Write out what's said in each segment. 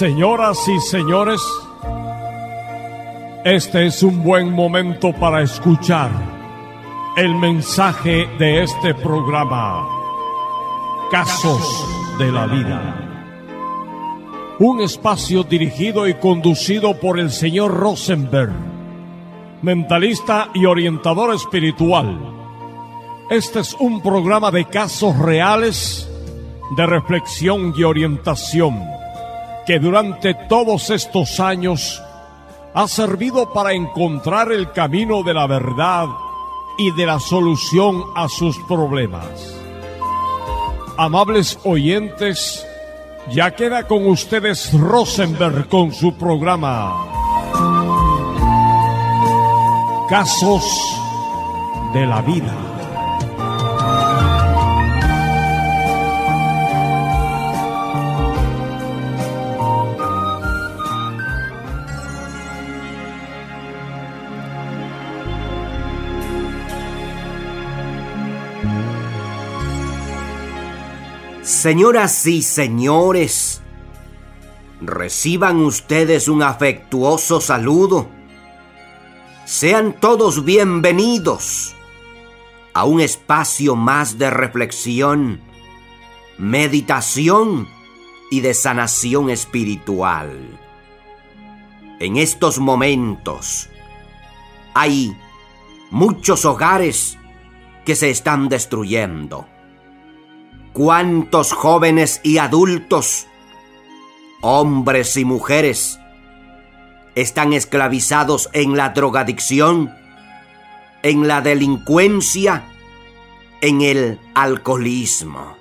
Señoras y señores, este es un buen momento para escuchar el mensaje de este programa, Casos de la Vida. Un espacio dirigido y conducido por el señor Rosenberg, mentalista y orientador espiritual. Este es un programa de casos reales, de reflexión y orientación, que durante todos estos años ha servido para encontrar el camino de la verdad y de la solución a sus problemas. Amables oyentes, ya queda con ustedes Rosenberg con su programa Casos de la Vida. Señoras y señores, reciban ustedes un afectuoso saludo. Sean todos bienvenidos a un espacio más de reflexión, meditación y de sanación espiritual. En estos momentos hay muchos hogares que se están destruyendo. ¿Cuántos jóvenes y adultos, hombres y mujeres, están esclavizados en la drogadicción, en la delincuencia, en el alcoholismo?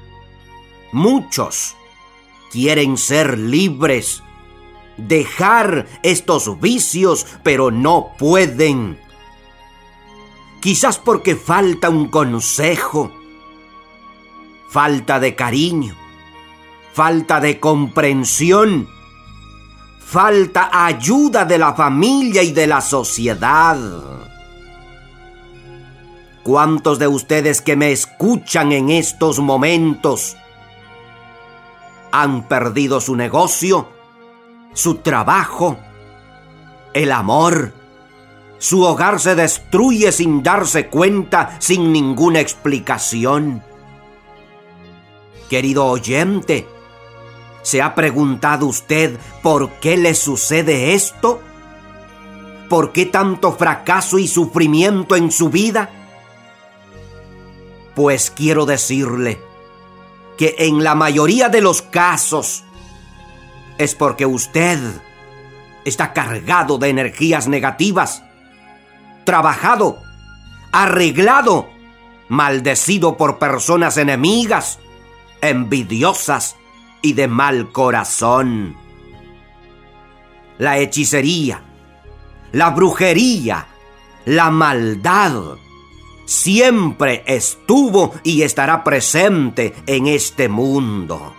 Muchos quieren ser libres, dejar estos vicios, pero no pueden. Quizás porque falta un consejo, falta de cariño, falta de comprensión, falta ayuda de la familia y de la sociedad. ¿Cuántos de ustedes que me escuchan en estos momentos han perdido su negocio, su trabajo, el amor? Su hogar se destruye sin darse cuenta, sin ninguna explicación. Querido oyente, ¿se ha preguntado usted por qué le sucede esto? ¿Por qué tanto fracaso y sufrimiento en su vida? Pues quiero decirle que en la mayoría de los casos es porque usted está cargado de energías negativas, trabajado, arreglado, maldecido por personas enemigas, envidiosas y de mal corazón. La hechicería, la brujería, la maldad siempre estuvo y estará presente en este mundo.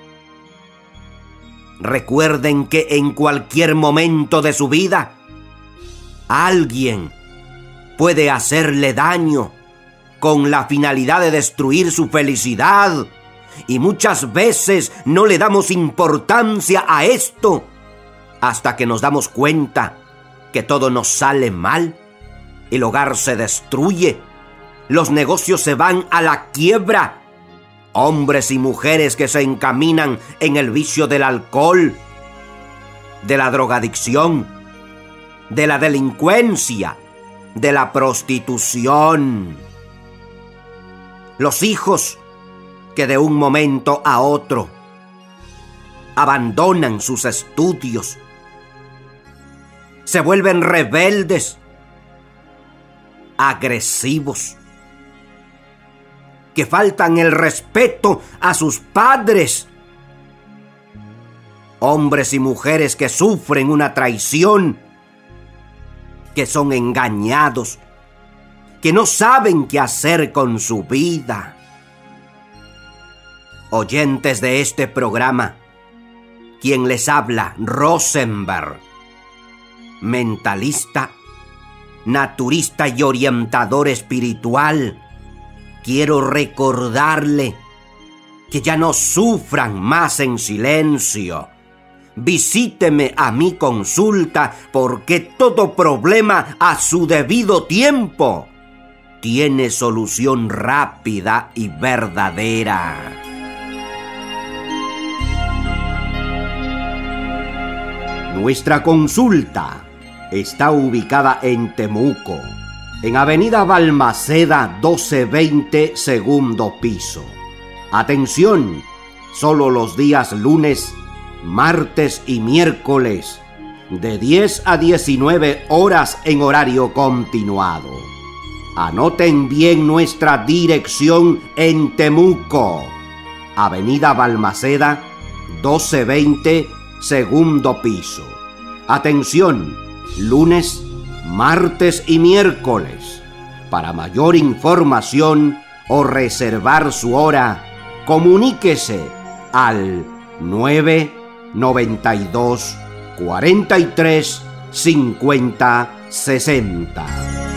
Recuerden que en cualquier momento de su vida, alguien puede hacerle daño con la finalidad de destruir su felicidad. Y muchas veces no le damos importancia a esto hasta que nos damos cuenta que todo nos sale mal, el hogar se destruye, los negocios se van a la quiebra, hombres y mujeres que se encaminan en el vicio del alcohol, de la drogadicción, de la delincuencia, de la prostitución. Los hijos que de un momento a otro abandonan sus estudios, se vuelven rebeldes, agresivos, que faltan el respeto a sus padres, hombres y mujeres que sufren una traición, que son engañados, que no saben qué hacer con su vida. Oyentes de este programa, quien les habla, Rosenberg, mentalista, naturista y orientador espiritual, quiero recordarle que ya no sufran más en silencio, visíteme a mi consulta, porque todo problema a su debido tiempo tiene solución rápida y verdadera. Nuestra consulta está ubicada en Temuco, en Avenida Balmaceda 1220, segundo piso. Atención, solo los días lunes, martes y miércoles, de 10 a 19 horas en horario continuado. Anoten bien nuestra dirección en Temuco, Avenida Balmaceda 1220, segundo piso. Atención, lunes, martes y miércoles. Para mayor información o reservar su hora, comuníquese al 992 43 50 60.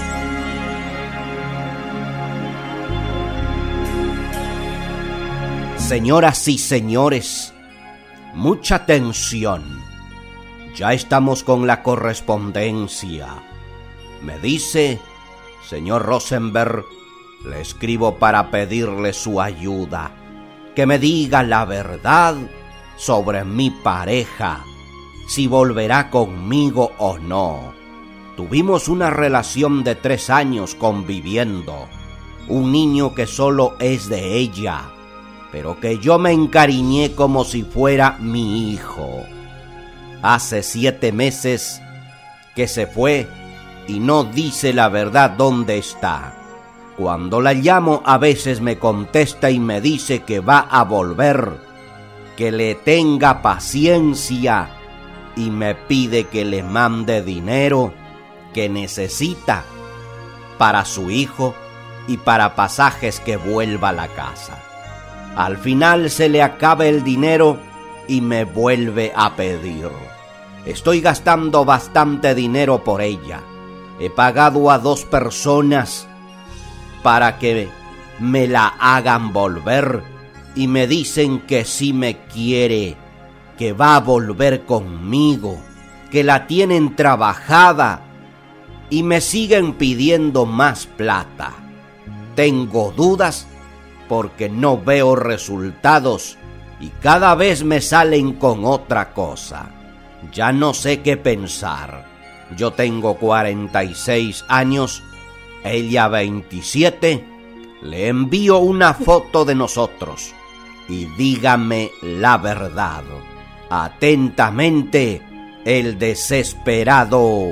Señoras y señores, mucha atención. Ya estamos con la correspondencia. Me dice, señor Rosenberg, le escribo para pedirle su ayuda, que me diga la verdad sobre mi pareja, si volverá conmigo o no. Tuvimos una relación de 3 años conviviendo, un niño que solo es de ella, pero que yo me encariñé como si fuera mi hijo. Hace 7 meses que se fue y no dice la verdad dónde está. Cuando la llamo a veces me contesta y me dice que va a volver, que le tenga paciencia y me pide que le mande dinero que necesita para su hijo y para pasajes que vuelva a la casa. Al final se le acaba el dinero y me vuelve a pedir. Estoy gastando bastante dinero por ella. He pagado a 2 personas para que me la hagan volver y me dicen que sí me quiere, que va a volver conmigo, que la tienen trabajada y me siguen pidiendo más plata. Tengo dudas porque no veo resultados y cada vez me salen con otra cosa. Ya no sé qué pensar. Yo tengo 46 años, ella 27. Le envío una foto de nosotros y dígame la verdad. Atentamente, el desesperado.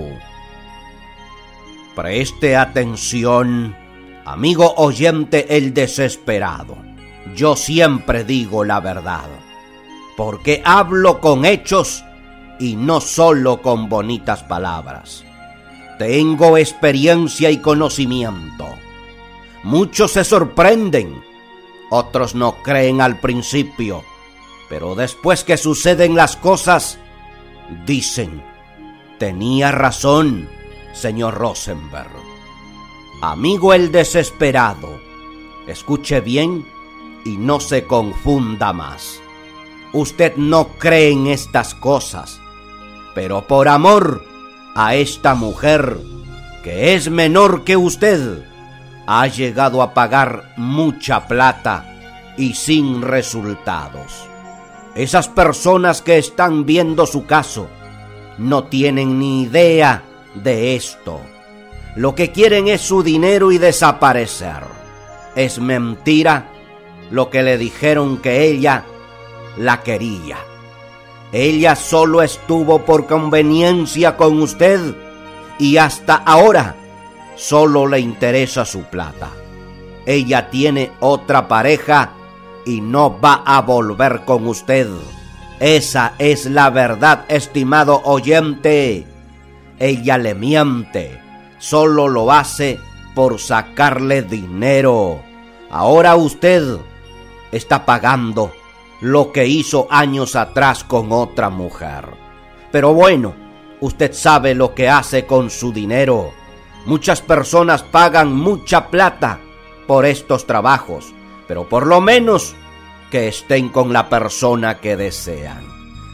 Preste atención, amigo oyente, el desesperado. Yo siempre digo la verdad, porque hablo con hechos y no solo con bonitas palabras. Tengo experiencia y conocimiento. Muchos se sorprenden, otros no creen al principio, pero después que suceden las cosas, dicen, tenía razón, señor Rosenberg. Amigo el desesperado, escuche bien y no se confunda más. Usted no cree en estas cosas, pero por amor a esta mujer, que es menor que usted, ha llegado a pagar mucha plata y sin resultados. Esas personas que están viendo su caso no tienen ni idea de esto. Lo que quieren es su dinero y desaparecer. Es mentira lo que le dijeron que ella la quería. Ella solo estuvo por conveniencia con usted y hasta ahora solo le interesa su plata. Ella tiene otra pareja y no va a volver con usted. Esa es la verdad, estimado oyente. Ella le miente, solo lo hace por sacarle dinero. Ahora usted está pagando lo que hizo años atrás con otra mujer. Pero bueno, usted sabe lo que hace con su dinero. Muchas personas pagan mucha plata por estos trabajos, pero por lo menos que estén con la persona que desean.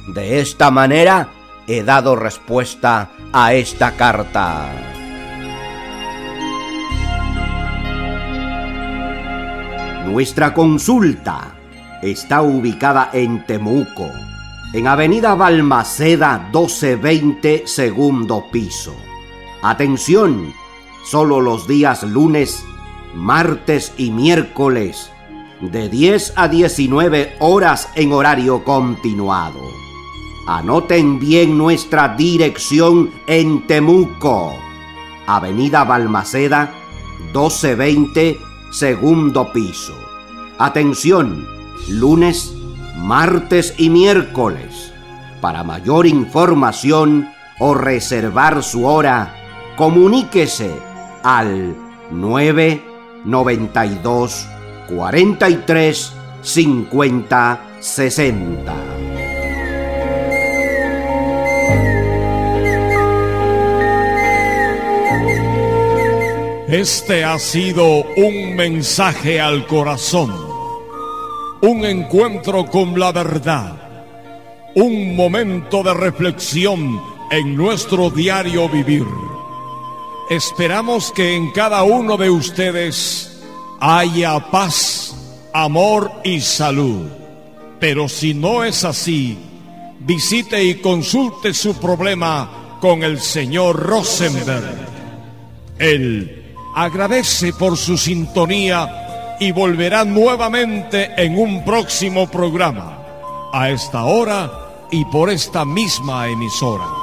De esta manera he dado respuesta a esta carta. Nuestra consulta está ubicada en Temuco, en Avenida Balmaceda 1220, segundo piso. Atención, solo los días lunes, martes y miércoles, de 10 a 19 horas en horario continuado. Anoten bien nuestra dirección en Temuco, Avenida Balmaceda 1220, segundo piso. Atención, lunes, martes y miércoles. Para mayor información o reservar su hora, comuníquese al 992 43 50 60. Este ha sido un mensaje al corazón, un encuentro con la verdad, un momento de reflexión en nuestro diario vivir. Esperamos que en cada uno de ustedes haya paz, amor y salud. Pero si no es así, visite y consulte su problema con el señor Rosenberg. Él agradece por su sintonía y volverá nuevamente en un próximo programa, a esta hora y por esta misma emisora.